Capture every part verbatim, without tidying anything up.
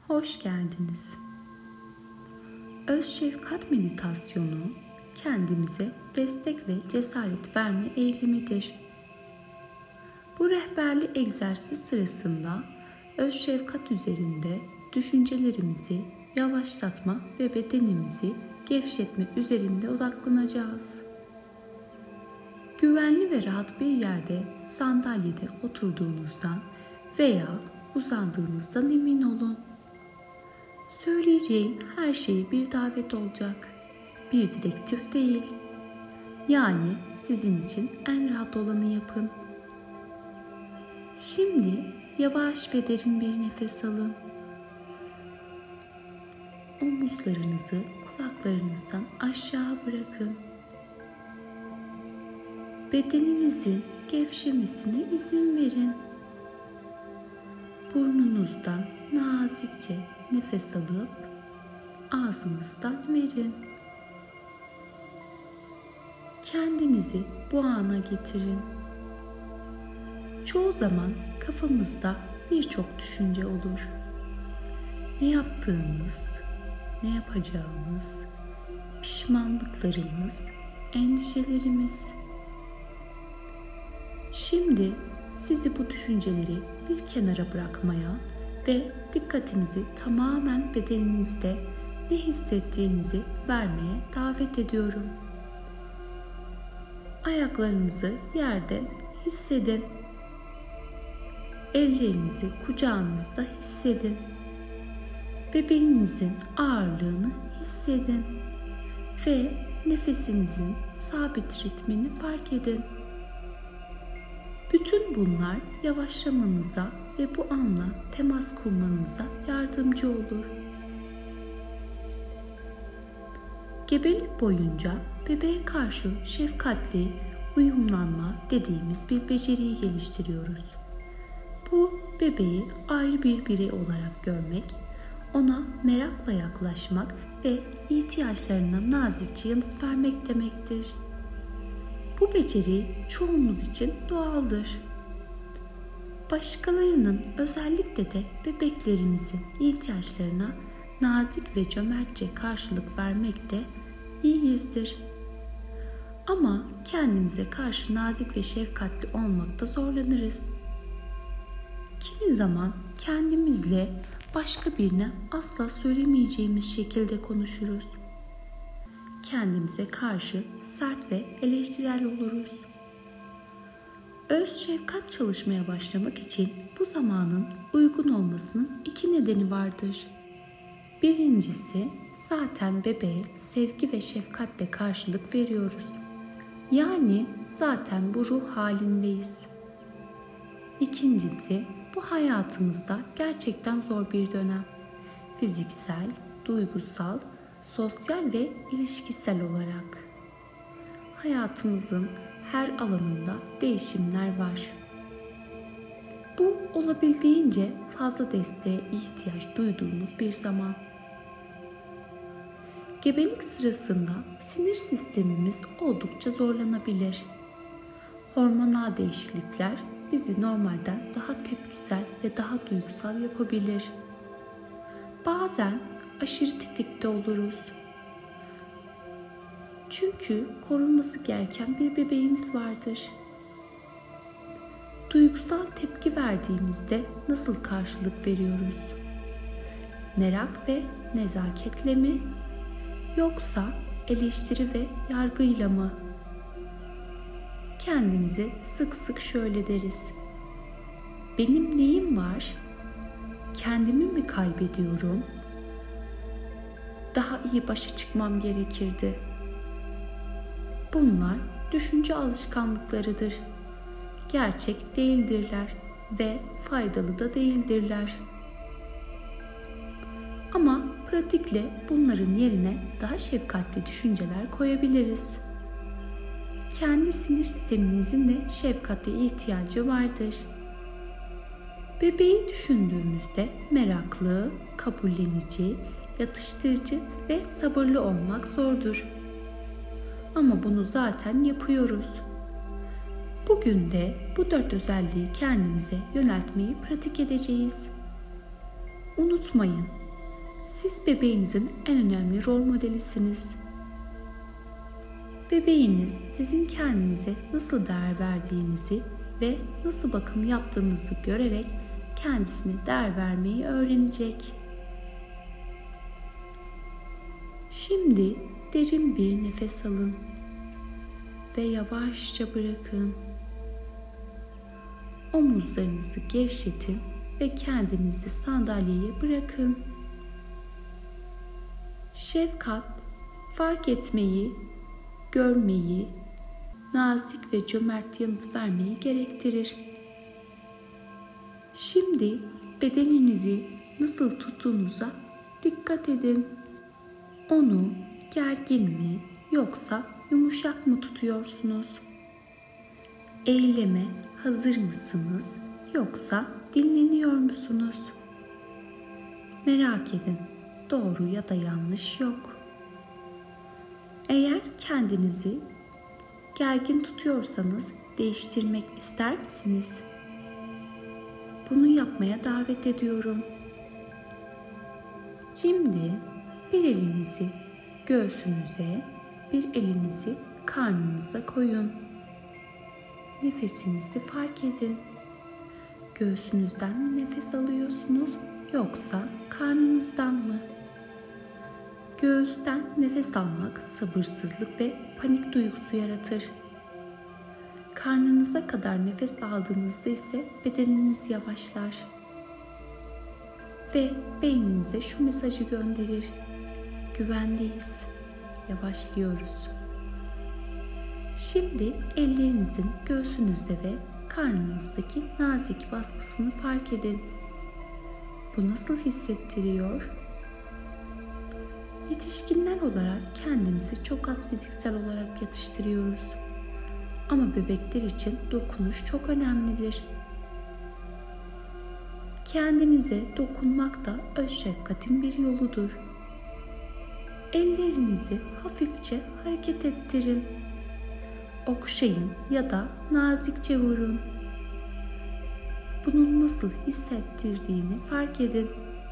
Hoş geldiniz. Öz şefkat meditasyonu kendimize destek ve cesaret verme eğilimidir. Bu rehberli egzersiz sırasında öz şefkat üzerinde düşüncelerimizi yavaşlatma ve bedenimizi gevşetme üzerinde odaklanacağız. Güvenli ve rahat bir yerde sandalyede oturduğunuzdan veya uzandığınızdan emin olun. Söyleyeceğim her şey bir davet olacak, bir direktif değil. Yani sizin için en rahat olanı yapın. Şimdi yavaş ve derin bir nefes alın. Omuzlarınızı kulaklarınızdan aşağı bırakın. Bedeninizin gevşemesine izin verin. Burnunuzdan nazikçe nefes alıp ağzınızdan verin. Kendinizi bu ana getirin. Çoğu zaman kafamızda birçok düşünce olur. Ne yaptığımız, ne yapacağımız, pişmanlıklarımız, endişelerimiz. Şimdi sizi bu düşünceleri bir kenara bırakmaya ve dikkatinizi tamamen bedeninizde ne hissettiğinizi vermeye davet ediyorum. Ayaklarınızı yerden hissedin. Ellerinizi kucağınızda hissedin. Bebeğinizin ağırlığını hissedin ve nefesinizin sabit ritmini fark edin. Bütün bunlar yavaşlamanıza ve bu anla temas kurmanıza yardımcı olur. Gebelik boyunca bebeğe karşı şefkatli uyumlanma dediğimiz bir beceriyi geliştiriyoruz. Bu bebeği ayrı bir birey olarak görmek, ona merakla yaklaşmak ve ihtiyaçlarına nazikçe yanıt vermek demektir. Bu beceri çoğumuz için doğaldır. Başkalarının, özellikle de bebeklerimizin ihtiyaçlarına nazik ve cömertçe karşılık vermek de iyiyizdir. Ama kendimize karşı nazik ve şefkatli olmakta zorlanırız. Kimi zaman kendimizle başka birine asla söylemeyeceğimiz şekilde konuşuruz. Kendimize karşı sert ve eleştirel oluruz. Öz şefkat çalışmaya başlamak için bu zamanın uygun olmasının iki nedeni vardır. Birincisi, zaten bebeğe sevgi ve şefkatle karşılık veriyoruz. Yani zaten bu ruh halindeyiz. İkincisi, bu hayatımızda gerçekten zor bir dönem. Fiziksel, duygusal, sosyal ve ilişkisel olarak. Hayatımızın her alanında değişimler var. Bu olabildiğince fazla desteğe ihtiyaç duyduğumuz bir zaman. Gebelik sırasında sinir sistemimiz oldukça zorlanabilir. Hormonal değişiklikler bizi normalden daha tepkisel ve daha duygusal yapabilir. Bazen aşırı tetikte oluruz. Çünkü korunması gereken bir bebeğimiz vardır. Duygusal tepki verdiğimizde nasıl karşılık veriyoruz? Merak ve nezaketle mi? Yoksa eleştiri ve yargıyla mı? Kendimize sık sık şöyle deriz. Benim neyim var? Kendimi mi kaybediyorum? Daha iyi başa çıkmam gerekirdi. Bunlar düşünce alışkanlıklarıdır. Gerçek değildirler ve faydalı da değildirler. Ama pratikle bunların yerine daha şefkatli düşünceler koyabiliriz. Kendi sinir sistemimizin de şefkate ihtiyacı vardır. Bebeği düşündüğümüzde meraklı, kabullenici, yatıştırıcı ve sabırlı olmak zordur. Ama bunu zaten yapıyoruz. Bugün de bu dört özelliği kendimize yöneltmeyi pratik edeceğiz. Unutmayın, siz bebeğinizin en önemli rol modelisiniz. Bebeğiniz sizin kendinize nasıl değer verdiğinizi ve nasıl bakım yaptığınızı görerek kendisine değer vermeyi öğrenecek. Şimdi derin bir nefes alın ve yavaşça bırakın. Omuzlarınızı gevşetin ve kendinizi sandalyeye bırakın. Şefkat, fark etmeyi, görmeyi, nazik ve cömert yanıt vermeyi gerektirir. Şimdi bedeninizi nasıl tuttuğunuza dikkat edin. Onu gergin mi yoksa yumuşak mı tutuyorsunuz? Eyleme hazır mısınız yoksa dinleniyor musunuz? Merak edin, doğru ya da yanlış yok. Eğer kendinizi gergin tutuyorsanız değiştirmek ister misiniz? Bunu yapmaya davet ediyorum. Şimdi bir elinizi göğsünüze, bir elinizi karnınıza koyun. Nefesinizi fark edin. Göğsünüzden mi nefes alıyorsunuz yoksa karnınızdan mı? Göğüsten nefes almak sabırsızlık ve panik duygusu yaratır. Karnınıza kadar nefes aldığınızda ise bedeniniz yavaşlar ve beyninize şu mesajı gönderir: güvendeyiz, yavaşlıyoruz. Şimdi ellerinizin göğsünüzde ve karnınızdaki nazik baskısını fark edin. Bu nasıl hissettiriyor? Yetişkinler olarak kendimizi çok az fiziksel olarak yatıştırıyoruz. Ama bebekler için dokunuş çok önemlidir. Kendinize dokunmak da öz şefkatin bir yoludur. Ellerinizi hafifçe hareket ettirin. Okşayın ya da nazikçe vurun. Bunun nasıl hissettirdiğini fark edin.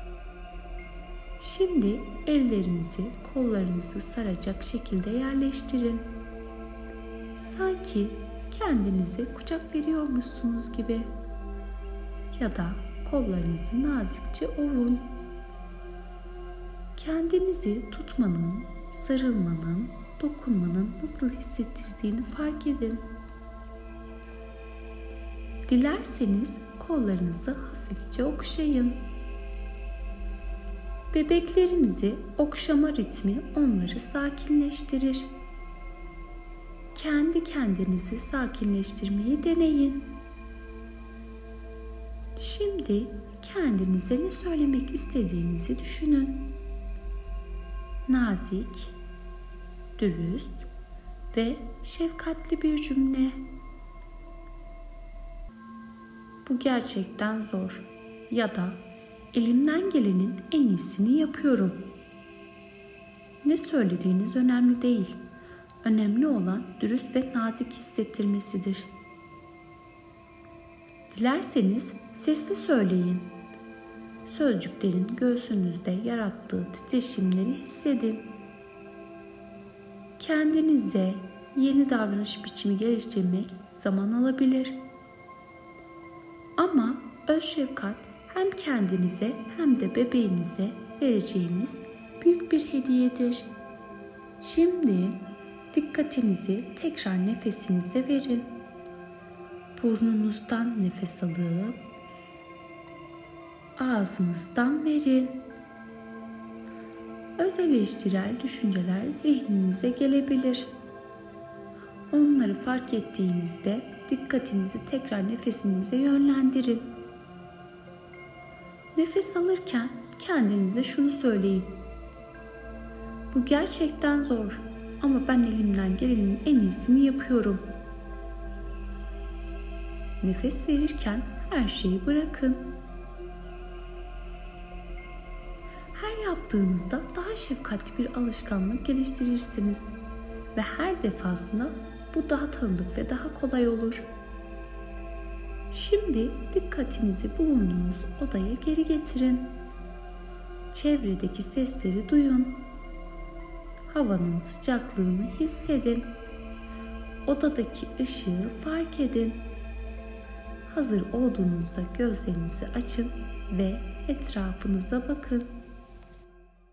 Şimdi ellerinizi kollarınızı saracak şekilde yerleştirin. Sanki kendinize kucak veriyormuşsunuz gibi. Ya da kollarınızı nazikçe ovun. Kendinizi tutmanın, sarılmanın, dokunmanın nasıl hissettirdiğini fark edin. Dilerseniz kollarınızı hafifçe okşayın. Bebeklerimizi okşama ritmi onları sakinleştirir. Kendi kendinizi sakinleştirmeyi deneyin. Şimdi kendinize ne söylemek istediğinizi düşünün. Nazik, dürüst ve şefkatli bir cümle. Bu gerçekten zor ya da elimden gelenin en iyisini yapıyorum. Ne söylediğiniz önemli değil. Önemli olan dürüst ve nazik hissettirmesidir. Dilerseniz sessiz söyleyin. Sözcüklerin göğsünüzde yarattığı titreşimleri hissedin. Kendinize yeni davranış biçimi geliştirmek zaman alabilir. Ama öz şefkat hem kendinize hem de bebeğinize vereceğiniz büyük bir hediyedir. Şimdi dikkatinizi tekrar nefesinize verin. Burnunuzdan nefes alıp ağzınızdan verin. Öz eleştirel düşünceler zihninize gelebilir. Onları fark ettiğinizde dikkatinizi tekrar nefesinize yönlendirin. Nefes alırken kendinize şunu söyleyin: bu gerçekten zor ama ben elimden gelenin en iyisini yapıyorum. Nefes verirken her şeyi bırakın. Her yaptığınızda daha şefkatli bir alışkanlık geliştirirsiniz ve her defasında bu daha tanıdık ve daha kolay olur. Şimdi dikkatinizi bulunduğunuz odaya geri getirin. Çevredeki sesleri duyun. Havanın sıcaklığını hissedin. Odadaki ışığı fark edin. Hazır olduğunuzda gözlerinizi açın ve etrafınıza bakın.